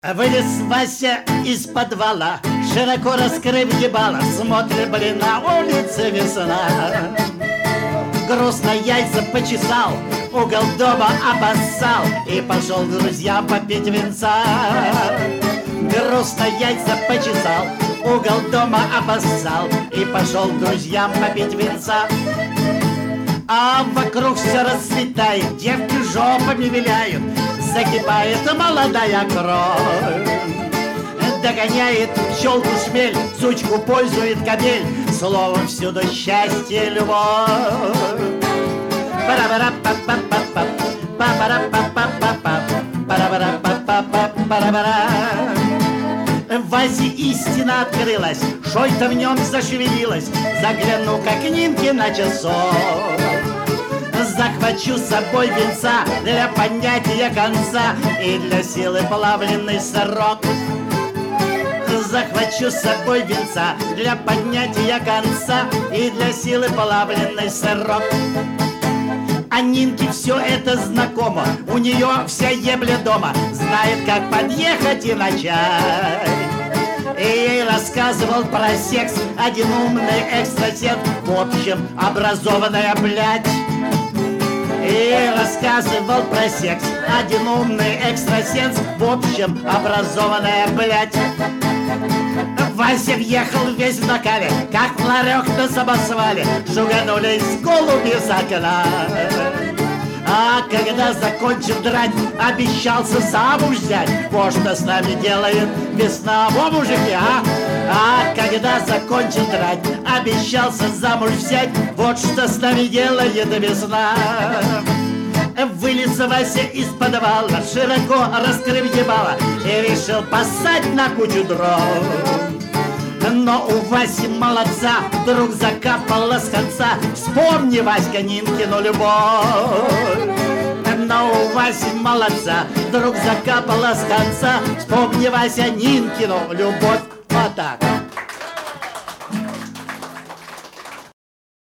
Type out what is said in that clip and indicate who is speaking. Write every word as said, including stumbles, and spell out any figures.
Speaker 1: Вылез Вася из подвала, широко раскрыв ебало, смотрит, блин, на улице весна. Грустно яйца почесал, угол дома обоссал и пошел к друзьям попить винца. Грустно яйца почесал, угол дома обоссал и пошел к друзьям попить винца. А вокруг все расцветает, девки жопами виляют, загибает молодая кровь. Догоняет пчелку шмель, сучку пользует кобель, словом всюду счастье, любовь. Пара-пара-па-па-па-па, па-пара-па-па-па-па, пара-пара-па-па-па-пара-пара. Васе истина открылась, что-то в нем зашевелилось. Загляну-ка к Нинке на часов, захвачу с собой венца для поднятия конца и для силы плавленый сырок. Захвачу с собой венца для поднятия конца и для силы плавленый сырок. А Нинке все это знакомо, у нее вся ебля дома, знает, как подъехать и начать. И ей рассказывал про секс один умный экстрасенс, в общем, образованная блядь. И ей рассказывал про секс один умный экстрасенс, в общем, образованная блядь. Вася въехал весь в накале, как в ларек на самосвале, шуганулись голуби с окна. А когда закончим драть, обещался замуж взять. Вот что с нами делает весна, во, мужики, а? А когда закончим драть, обещался замуж взять. Вот что с нами делает весна. Вылез Вася из подвала, широко раскрыв ебало, и решил поссать на кучу дров. Но у Васи молодца вдруг закапала с конца. Вспомни, Васька, Нинкину любовь. Но у Васи молодца вдруг закапала с конца. Вспомни, Вася, Нинкину любовь. Вот так.